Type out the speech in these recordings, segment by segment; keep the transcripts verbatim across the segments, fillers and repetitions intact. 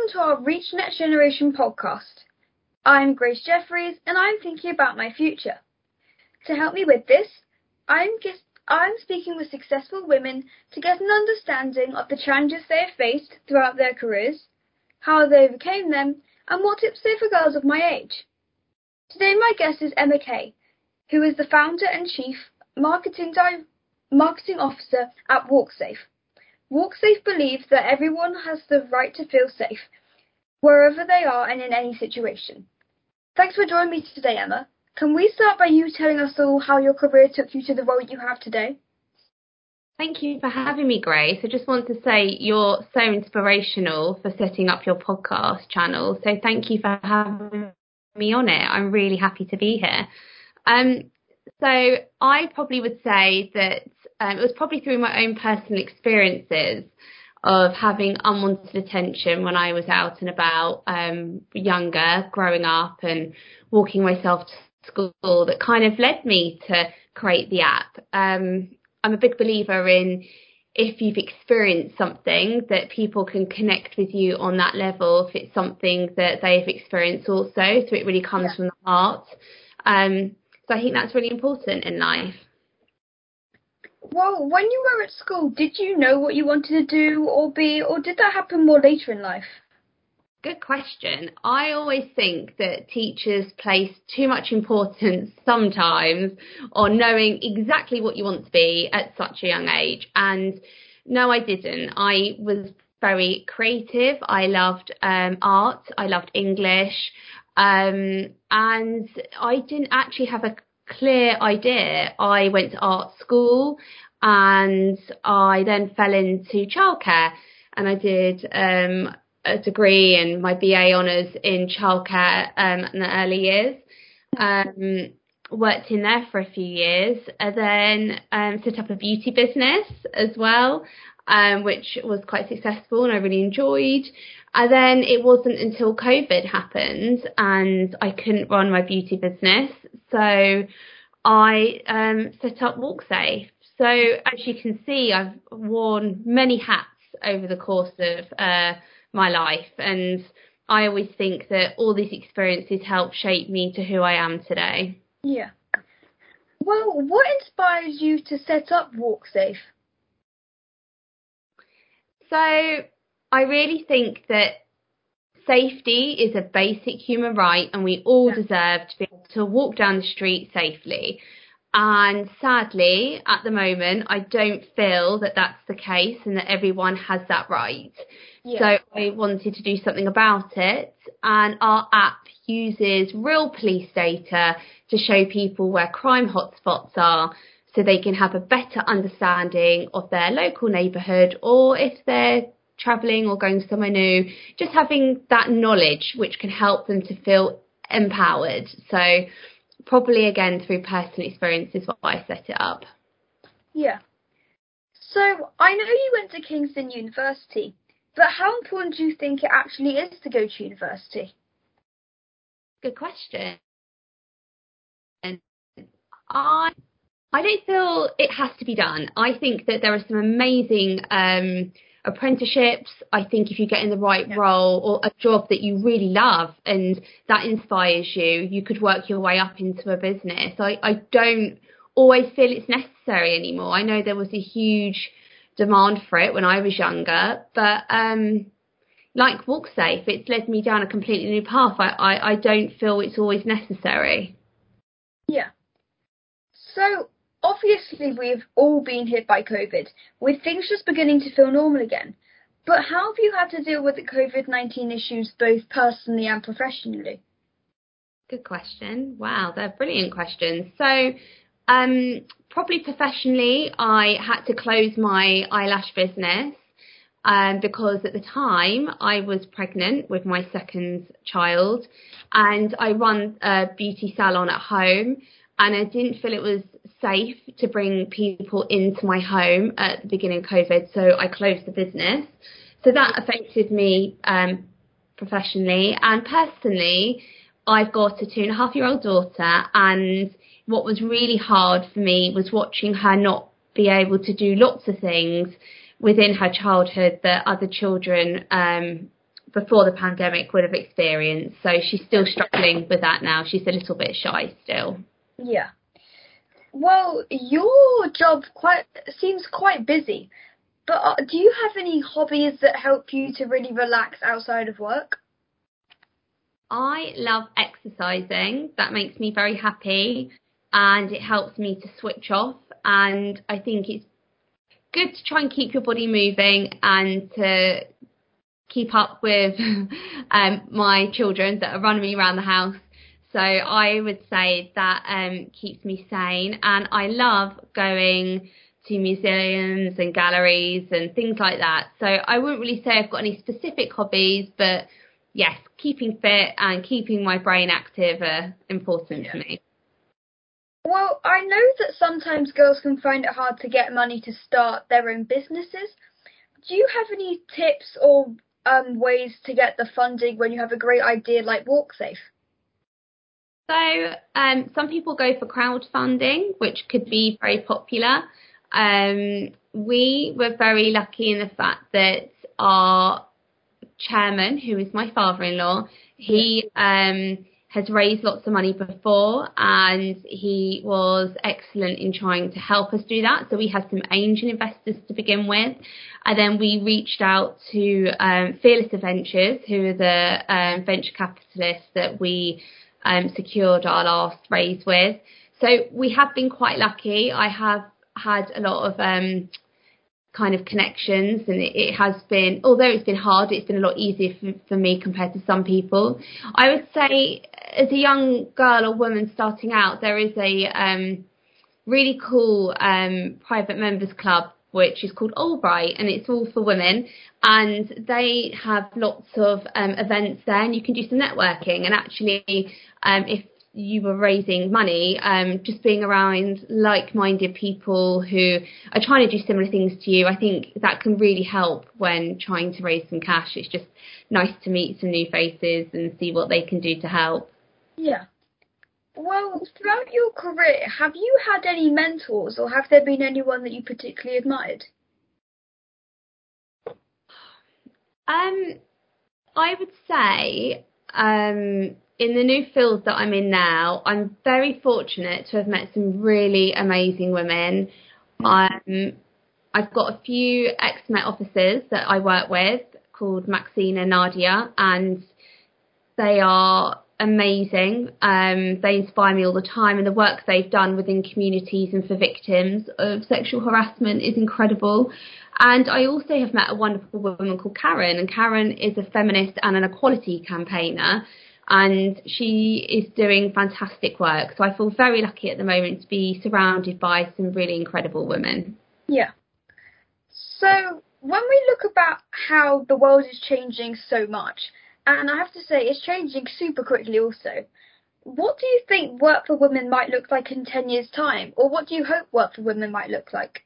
welcome to our Reach Next Generation podcast. I'm Grace Jeffries and I'm thinking about my future. To help me with this, I'm, guess- I'm speaking with successful women to get an understanding of the challenges they have faced throughout their careers, how they overcame them, and what tips they have for girls of my age. Today my guest is Emma Kay, who is the founder and chief marketing, di- marketing officer at WalkSafe. WalkSafe believes that everyone has the right to feel safe, wherever they are and in any situation. Thanks for joining me today, Emma. Can we start by you telling us all how your career took you to the role you have today? Thank you for having me, Grace. I just want to say you're so inspirational for setting up your podcast channel. So thank you for having me on it. I'm really happy to be here. Um, so I probably would say that um, it was probably through my own personal experiences of having unwanted attention when I was out and about, um, younger, growing up and walking myself to school that kind of led me to create the app. Um, I'm a big believer in if you've experienced something that people can connect with you on that level, if it's something that they've experienced also. So it really comes yeah. from the heart. Um, so I think that's really important in life. Well, when you were at school, did you know what you wanted to do or be, or did that happen more later in life? Good question. I always think that teachers place too much importance sometimes on knowing exactly what you want to be at such a young age. And no, I didn't. I was very creative. I loved um, art. I loved English. Um, and I didn't actually have a clear idea. I went to art school and I then fell into childcare, and I did um, a degree and my B A honours in childcare um, in the early years. Um, worked in there for a few years, and then um, set up a beauty business as well, um, which was quite successful and I really enjoyed. And then it wasn't until COVID happened and I couldn't run my beauty business, so I um, set up WalkSafe. So as you can see, I've worn many hats over the course of uh, my life, and I always think that all these experiences help shape me to who I am today. Yeah. Well, what inspires you to set up WalkSafe? So I really think that safety is a basic human right, and we all yeah. deserve to be able to walk down the street safely. And sadly, at the moment, I don't feel that that's the case and that everyone has that right. Yeah. So I wanted to do something about it. And our app uses real police data to show people where crime hotspots are, so they can have a better understanding of their local neighbourhood, or if they're travelling or going somewhere new, just having that knowledge which can help them to feel empowered. So probably again through personal experience is why I set it up. Yeah. So I know you went to Kingston University, but how important do you think it actually is to go to university? Good question. And I I don't feel it has to be done. I think that there are some amazing um, apprenticeships. I think if you get in the right yeah. role or a job that you really love and that inspires you, you could work your way up into a business. I, I don't always feel it's necessary anymore. I know there was a huge demand for it when I was younger, but um, like WalkSafe, it's led me down a completely new path. I, I, I don't feel it's always necessary. Yeah. So obviously we've all been hit by COVID, with things just beginning to feel normal again. But how have you had to deal with the COVID nineteen issues both personally and professionally? Good question. Wow, they're brilliant questions. So um, probably professionally, I had to close my eyelash business um, because at the time I was pregnant with my second child, and I run a beauty salon at home, and I didn't feel it was safe to bring people into my home at the beginning of COVID, so I closed the business. So that affected me um, professionally, and personally, I've got a two and a half year old daughter, and what was really hard for me was watching her not be able to do lots of things within her childhood that other children um, before the pandemic would have experienced. So she's still struggling with that now. She's a little bit shy still. Yeah. Well, your job quite seems quite busy, but uh, do you have any hobbies that help you to really relax outside of work? I love exercising. That makes me very happy, and it helps me to switch off. And I think it's good to try and keep your body moving and to keep up with um, my children that are running me around the house. So I would say that um, keeps me sane. And I love going to museums and galleries and things like that. So I wouldn't really say I've got any specific hobbies, but yes, keeping fit and keeping my brain active are important yeah. to me. Well, I know that sometimes girls can find it hard to get money to start their own businesses. Do you have any tips or um, ways to get the funding when you have a great idea like WalkSafe? So um, some people go for crowdfunding, which could be very popular. Um, we were very lucky in the fact that our chairman, who is my father-in-law, he um, has raised lots of money before, and he was excellent in trying to help us do that. So we had some angel investors to begin with, and then we reached out to um, Fearless Adventures, who are the um, venture capitalists that we um, secured our last raise with. So we have been quite lucky. I have had a lot of um, kind of connections, and it, it has been, although it's been hard, it's been a lot easier for, for me compared to some people. I would say as a young girl or woman starting out, there is a um, really cool um, private members club which is called Albright, and it's all for women, and they have lots of um, events there, and you can do some networking. And actually um, if you were raising money, um, just being around like-minded people who are trying to do similar things to you, I think that can really help when trying to raise some cash. It's just nice to meet some new faces and see what they can do to help. Yeah. Well, throughout your career, have you had any mentors, or have there been anyone that you particularly admired? Um, I would say um, in the new field that I'm in now, I'm very fortunate to have met some really amazing women. Um, I've got a few ex-Met officers that I work with called Maxine and Nadia, and they are amazing. Um, they inspire me all the time, and the work they've done within communities and for victims of sexual harassment is incredible. And I also have met a wonderful woman called Karen, and Karen is a feminist and an equality campaigner, and she is doing fantastic work. So I feel very lucky at the moment to be surrounded by some really incredible women. Yeah. So when we look about how the world is changing so much, and I have to say it's changing super quickly also, what do you think work for women might look like in ten years' time? Or what do you hope work for women might look like?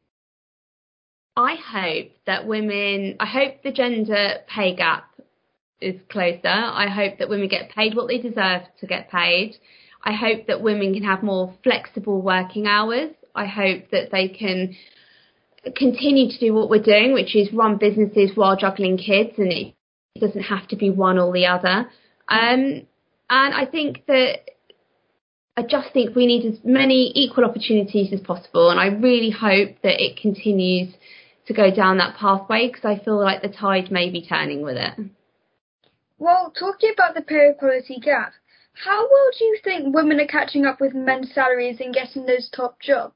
I hope that women, I hope the gender pay gap is closer. I hope that women get paid what they deserve to get paid. I hope that women can have more flexible working hours. I hope that they can continue to do what we're doing, which is run businesses while juggling kids, and it doesn't have to be one or the other. Um, and I think that I just think we need as many equal opportunities as possible, and I really hope that it continues to go down that pathway, because I feel like the tide may be turning with it. Well, talking about the pay equality gap, how well do you think women are catching up with men's salaries and getting those top jobs?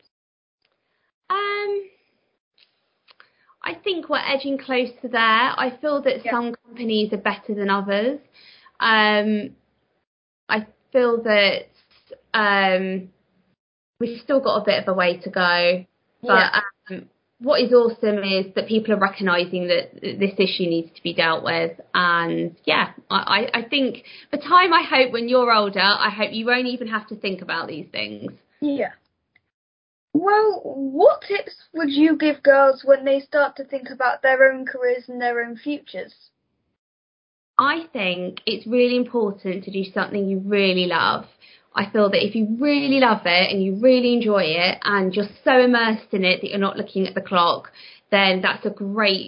Um, I think we're edging close to there. I feel that yeah. some companies are better than others. Um, I feel that um, we've still got a bit of a way to go. But yeah. um, what is awesome is that people are recognising that this issue needs to be dealt with. And yeah, I, I think the time, I hope when you're older, I hope you won't even have to think about these things. Yeah. Well, what tips would you give girls when they start to think about their own careers and their own futures? I think it's really important to do something you really love. I feel that if you really love it and you really enjoy it and you're so immersed in it that you're not looking at the clock, then that's a great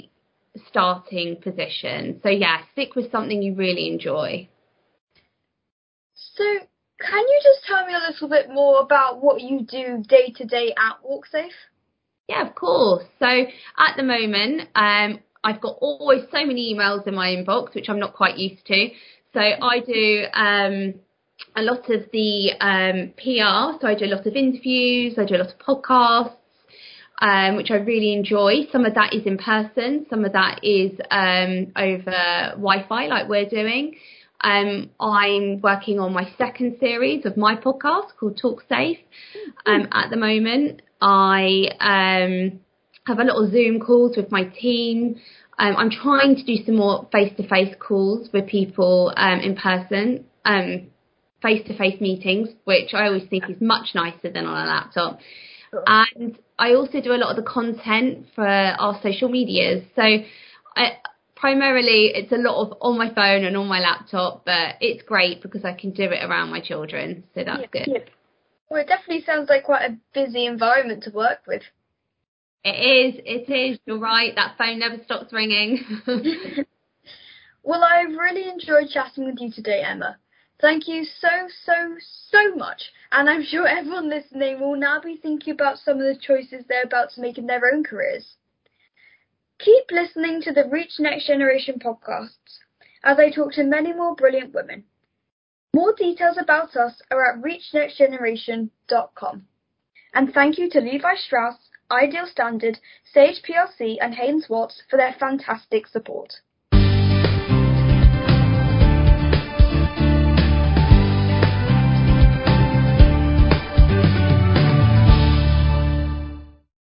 starting position. So yeah, stick with something you really enjoy. So can you just tell me a little bit more about what you do day to day at WalkSafe? Yeah, of course. So at the moment, um, I've got always so many emails in my inbox, which I'm not quite used to. So I do um, a lot of the um, P R. So I do a lot of interviews. I do a lot of podcasts, um, which I really enjoy. Some of that is in person. Some of that is um, over Wi-Fi, like we're doing. Um, I'm working on my second series of my podcast called Talk Safe um, at the moment. I um, have a lot of Zoom calls with my team. Um, I'm trying to do some more face-to-face calls with people um, in person, um, face-to-face meetings, which I always think is much nicer than on a laptop. Sure. And I also do a lot of the content for our social medias. So I, primarily it's a lot of on my phone and on my laptop, but it's great because I can do it around my children. So that's Yeah, good. yeah. Well, it definitely sounds like quite a busy environment to work with. It is, it is. You're right. That phone never stops ringing. Well, I really enjoyed chatting with you today, Emma. Thank you so, so, so much. And I'm sure everyone listening will now be thinking about some of the choices they're about to make in their own careers. Keep listening to the Reach Next Generation podcasts as I talk to many more brilliant women. More details about us are at reach next generation dot com. And thank you to Levi Strauss, Ideal Standard, Sage P L C and Haynes Watts for their fantastic support.